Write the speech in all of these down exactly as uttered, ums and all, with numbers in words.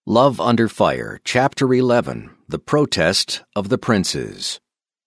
Love Under Fire, Chapter eleven, The Protest of the Princes.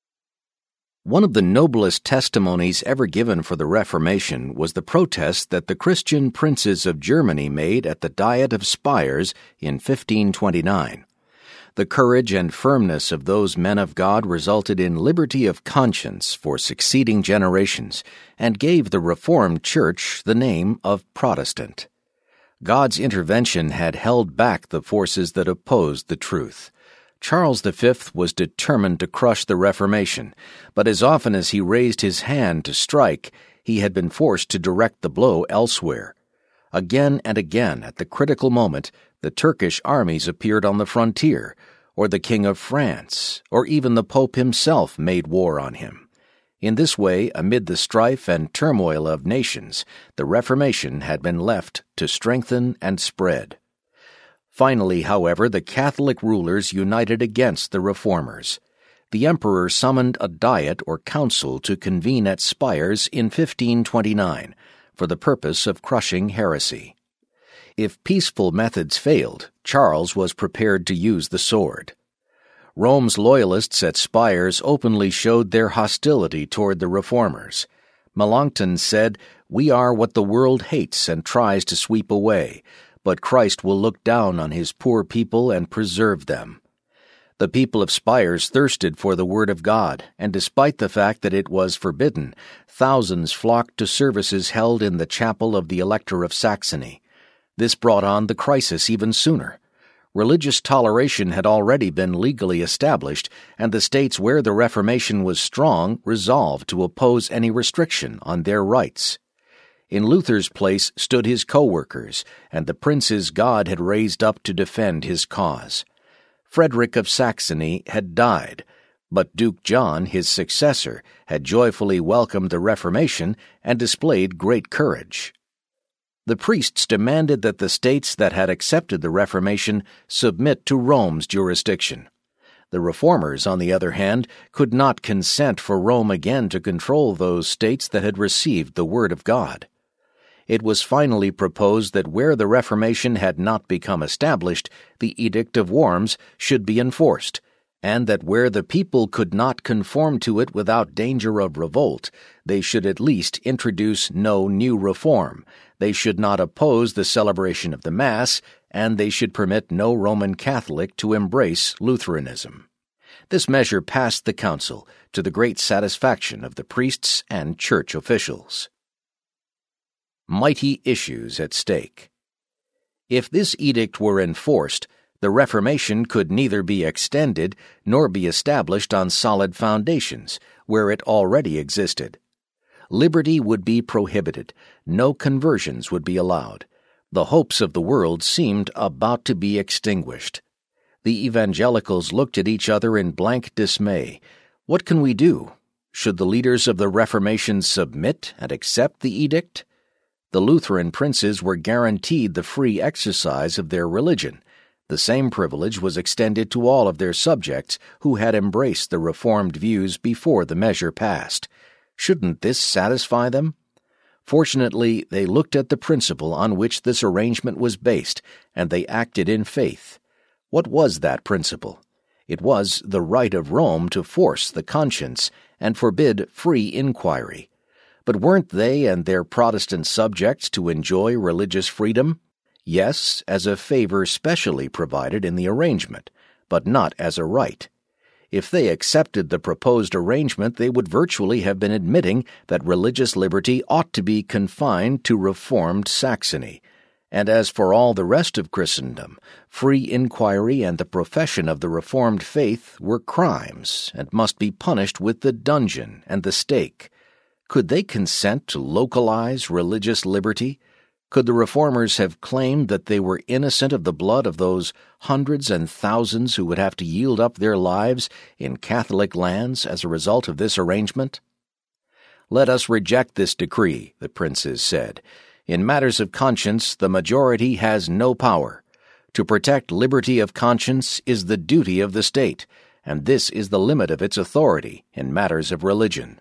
One of the noblest testimonies ever given for the Reformation was the protest that the Christian princes of Germany made at the Diet of Spires in fifteen twenty-nine. The courage and firmness of those men of God resulted in liberty of conscience for succeeding generations and gave the Reformed Church the name of Protestant. God's intervention had held back the forces that opposed the truth. Charles the Fifth was determined to crush the Reformation, but as often as he raised his hand to strike, he had been forced to direct the blow elsewhere. Again and again, at the critical moment, the Turkish armies appeared on the frontier, or the King of France, or even the Pope himself made war on him. In this way, amid the strife and turmoil of nations, the Reformation had been left to strengthen and spread. Finally, however, the Catholic rulers united against the Reformers. The emperor summoned a diet or council to convene at Spires in fifteen twenty-nine for the purpose of crushing heresy. If peaceful methods failed, Charles was prepared to use the sword. Rome's loyalists at Spires openly showed their hostility toward the Reformers. Melanchthon said, "We are what the world hates and tries to sweep away, but Christ will look down on his poor people and preserve them." The people of Spires thirsted for the Word of God, and despite the fact that it was forbidden, thousands flocked to services held in the chapel of the Elector of Saxony. This brought on the crisis even sooner. Religious toleration had already been legally established, and the states where the Reformation was strong resolved to oppose any restriction on their rights. In Luther's place stood his co-workers, and the princes God had raised up to defend his cause. Frederick of Saxony had died, but Duke John, his successor, had joyfully welcomed the Reformation and displayed great courage. The priests demanded that the states that had accepted the Reformation submit to Rome's jurisdiction. The Reformers, on the other hand, could not consent for Rome again to control those states that had received the Word of God. It was finally proposed that where the Reformation had not become established, the Edict of Worms should be enforced, and that where the people could not conform to it without danger of revolt, they should at least introduce no new reform. They should not oppose the celebration of the Mass, and they should permit no Roman Catholic to embrace Lutheranism. This measure passed the council, to the great satisfaction of the priests and church officials. Mighty issues at stake. If this edict were enforced, the Reformation could neither be extended nor be established on solid foundations, where it already existed. Liberty would be prohibited. No conversions would be allowed. The hopes of the world seemed about to be extinguished. The evangelicals looked at each other in blank dismay. What can we do? Should the leaders of the Reformation submit and accept the edict? The Lutheran princes were guaranteed the free exercise of their religion. The same privilege was extended to all of their subjects who had embraced the Reformed views before the measure passed. Shouldn't this satisfy them? Fortunately, they looked at the principle on which this arrangement was based, and they acted in faith. What was that principle? It was the right of Rome to force the conscience and forbid free inquiry. But weren't they and their Protestant subjects to enjoy religious freedom? Yes, as a favor specially provided in the arrangement, but not as a right. If they accepted the proposed arrangement, they would virtually have been admitting that religious liberty ought to be confined to Reformed Saxony. And as for all the rest of Christendom, free inquiry and the profession of the Reformed faith were crimes and must be punished with the dungeon and the stake. Could they consent to localize religious liberty? Could the Reformers have claimed that they were innocent of the blood of those hundreds and thousands who would have to yield up their lives in Catholic lands as a result of this arrangement? "Let us reject this decree," the princes said. "In matters of conscience, the majority has no power. To protect liberty of conscience is the duty of the state, and this is the limit of its authority in matters of religion."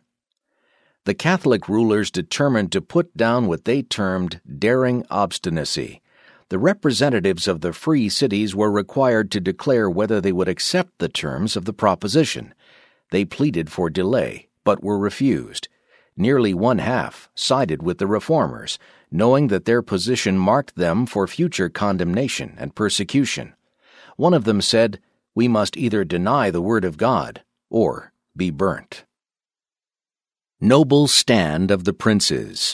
The Catholic rulers determined to put down what they termed daring obstinacy. The representatives of the free cities were required to declare whether they would accept the terms of the proposition. They pleaded for delay, but were refused. Nearly one half sided with the reformers, knowing that their position marked them for future condemnation and persecution. One of them said, "We must either deny the word of God or be burnt." Noble stand of the princes.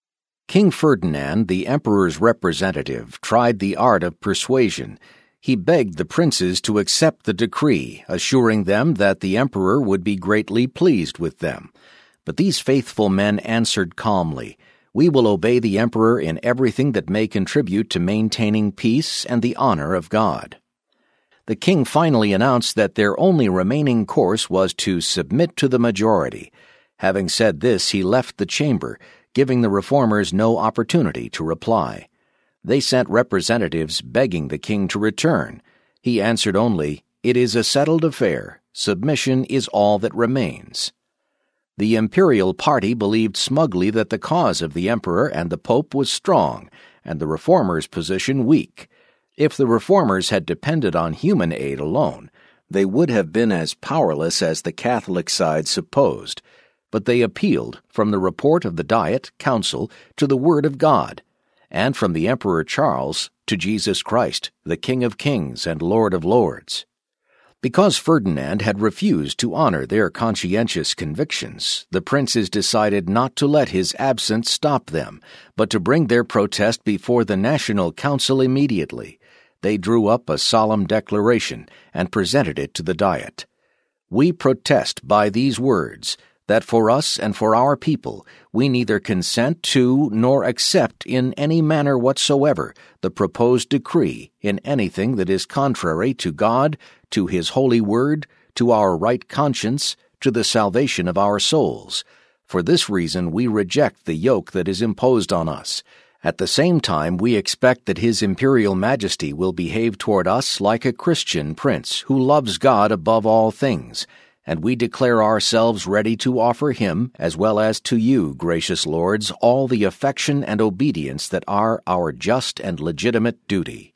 King Ferdinand, the emperor's representative, tried the art of persuasion. He begged the princes to accept the decree, assuring them that the emperor would be greatly pleased with them. But these faithful men answered calmly, "We will obey the emperor in everything that may contribute to maintaining peace and the honor of God." The king finally announced that their only remaining course was to submit to the majority. Having said this, he left the chamber, giving the reformers no opportunity to reply. They sent representatives begging the king to return. He answered only, "It is a settled affair. Submission is all that remains." The imperial party believed smugly that the cause of the emperor and the pope was strong, and the reformers' position weak. If the reformers had depended on human aid alone, they would have been as powerless as the Catholic side supposed. But they appealed from the report of the Diet Council to the Word of God, and from the Emperor Charles to Jesus Christ, the King of Kings and Lord of Lords. Because Ferdinand had refused to honor their conscientious convictions, the princes decided not to let his absence stop them, but to bring their protest before the National Council immediately. They drew up a solemn declaration and presented it to the Diet. "We protest by these words, that for us and for our people we neither consent to nor accept in any manner whatsoever the proposed decree in anything that is contrary to God, to His holy word, to our right conscience, to the salvation of our souls. For this reason we reject the yoke that is imposed on us. At the same time we expect that His Imperial Majesty will behave toward us like a Christian prince who loves God above all things, and we declare ourselves ready to offer him, as well as to you, gracious lords, all the affection and obedience that are our just and legitimate duty."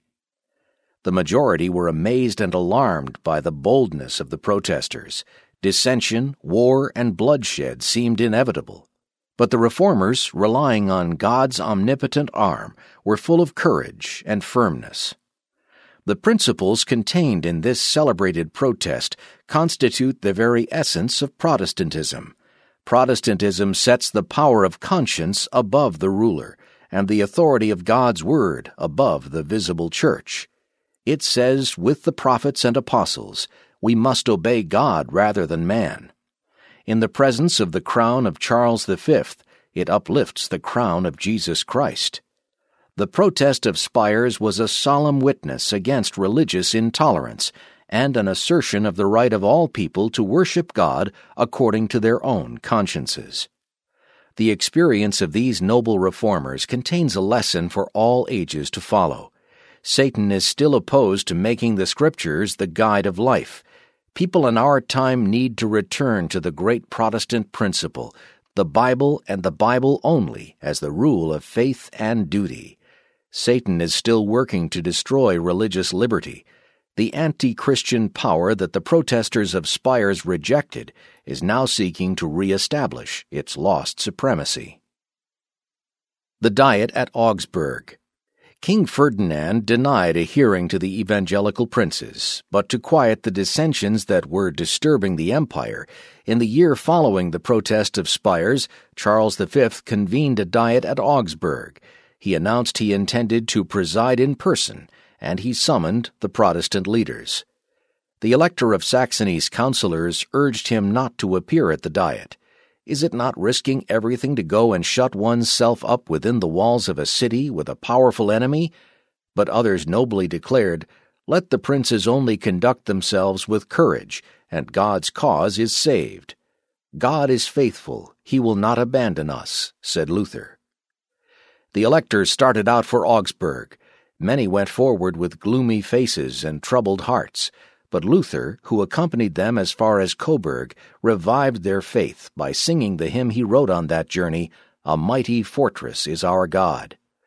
The majority were amazed and alarmed by the boldness of the protesters. Dissension, war, and bloodshed seemed inevitable. But the reformers, relying on God's omnipotent arm, were full of courage and firmness. The principles contained in this celebrated protest constitute the very essence of Protestantism. Protestantism sets the power of conscience above the ruler, and the authority of God's word above the visible church. It says, with the prophets and apostles, we must obey God rather than man. In the presence of the crown of Charles the Fifth, it uplifts the crown of Jesus Christ. The protest of Spires was a solemn witness against religious intolerance and an assertion of the right of all people to worship God according to their own consciences. The experience of these noble reformers contains a lesson for all ages to follow. Satan is still opposed to making the Scriptures the guide of life. People in our time need to return to the great Protestant principle, the Bible and the Bible only, as the rule of faith and duty. Satan is still working to destroy religious liberty. The anti-Christian power that the protesters of Spires rejected is now seeking to re-establish its lost supremacy. The Diet at Augsburg. King Ferdinand denied a hearing to the evangelical princes, but to quiet the dissensions that were disturbing the empire, in the year following the protest of Spires, Charles the Fifth convened a Diet at Augsburg. He announced he intended to preside in person, and he summoned the Protestant leaders. The Elector of Saxony's counselors urged him not to appear at the Diet. Is it not risking everything to go and shut one's self up within the walls of a city with a powerful enemy? But others nobly declared, "Let the princes only conduct themselves with courage, and God's cause is saved." "God is faithful, He will not abandon us," said Luther. The electors started out for Augsburg. Many went forward with gloomy faces and troubled hearts, but Luther, who accompanied them as far as Coburg, revived their faith by singing the hymn he wrote on that journey, "A Mighty Fortress is Our God."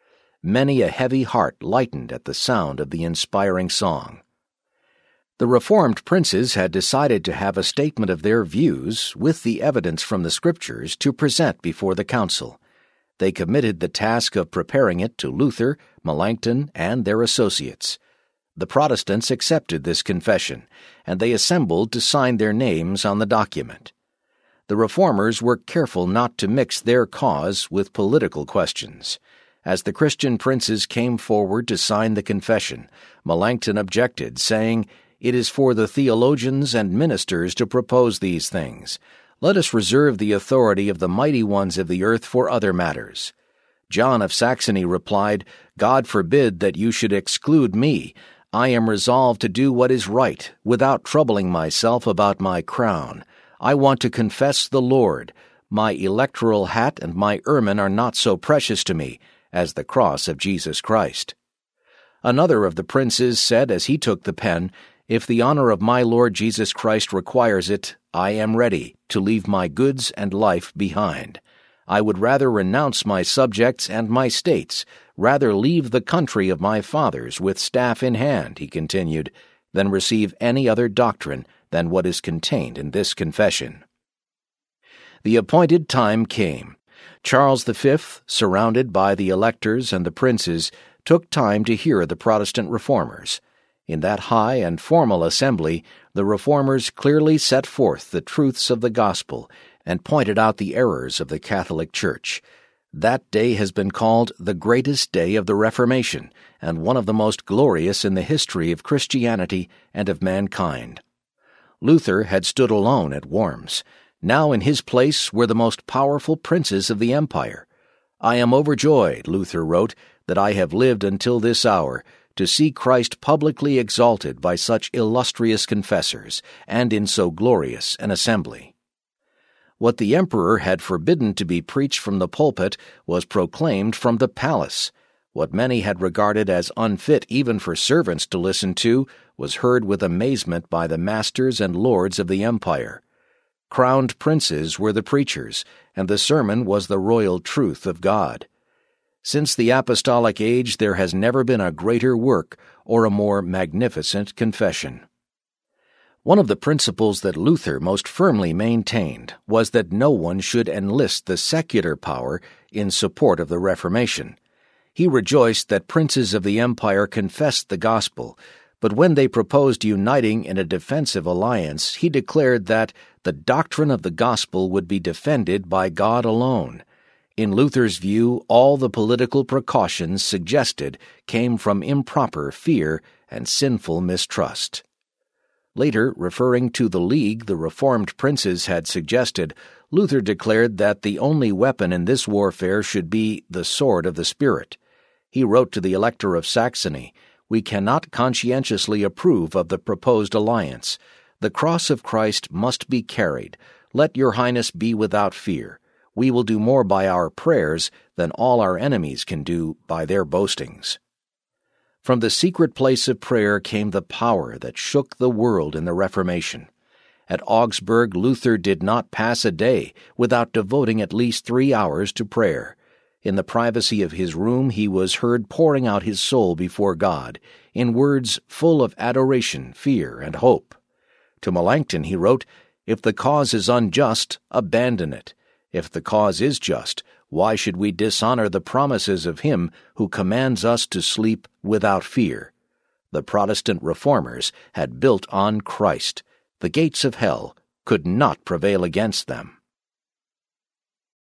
Many a heavy heart lightened at the sound of the inspiring song. The Reformed princes had decided to have a statement of their views with the evidence from the Scriptures to present before the council. They committed the task of preparing it to Luther, Melanchthon, and their associates. The Protestants accepted this confession, and they assembled to sign their names on the document. The Reformers were careful not to mix their cause with political questions. As the Christian princes came forward to sign the confession, Melanchthon objected, saying, "It is for the theologians and ministers to propose these things. Let us reserve the authority of the mighty ones of the earth for other matters." John of Saxony replied, "God forbid that you should exclude me. I am resolved to do what is right, without troubling myself about my crown. I want to confess the Lord. My electoral hat and my ermine are not so precious to me as the cross of Jesus Christ." Another of the princes said as he took the pen, "If the honor of my Lord Jesus Christ requires it, I am ready to leave my goods and life behind. I would rather renounce my subjects and my states, rather leave the country of my fathers with staff in hand," he continued, "than receive any other doctrine than what is contained in this confession." The appointed time came. Charles the Fifth, surrounded by the electors and the princes, took time to hear the Protestant reformers. In that high and formal assembly, the reformers clearly set forth the truths of the gospel and pointed out the errors of the Catholic Church. That day has been called the greatest day of the Reformation and one of the most glorious in the history of Christianity and of mankind. Luther had stood alone at Worms. Now in his place were the most powerful princes of the empire. "I am overjoyed," Luther wrote, "that I have lived until this hour, to see Christ publicly exalted by such illustrious confessors, and in so glorious an assembly." What the emperor had forbidden to be preached from the pulpit was proclaimed from the palace. What many had regarded as unfit even for servants to listen to was heard with amazement by the masters and lords of the empire. Crowned princes were the preachers, and the sermon was the royal truth of God. Since the apostolic age there has never been a greater work or a more magnificent confession. One of the principles that Luther most firmly maintained was that no one should enlist the secular power in support of the Reformation. He rejoiced that princes of the empire confessed the gospel, but when they proposed uniting in a defensive alliance, he declared that the doctrine of the gospel would be defended by God alone. In Luther's view, all the political precautions suggested came from improper fear and sinful mistrust. Later, referring to the league the Reformed princes had suggested, Luther declared that the only weapon in this warfare should be the sword of the Spirit. He wrote to the Elector of Saxony, "We cannot conscientiously approve of the proposed alliance. The cross of Christ must be carried. Let your Highness be without fear. We will do more by our prayers than all our enemies can do by their boastings." From the secret place of prayer came the power that shook the world in the Reformation. At Augsburg, Luther did not pass a day without devoting at least three hours to prayer. In the privacy of his room he was heard pouring out his soul before God, in words full of adoration, fear, and hope. To Melanchthon he wrote, "If the cause is unjust, abandon it. If the cause is just, why should we dishonor the promises of Him who commands us to sleep without fear?" The Protestant reformers had built on Christ. The gates of hell could not prevail against them.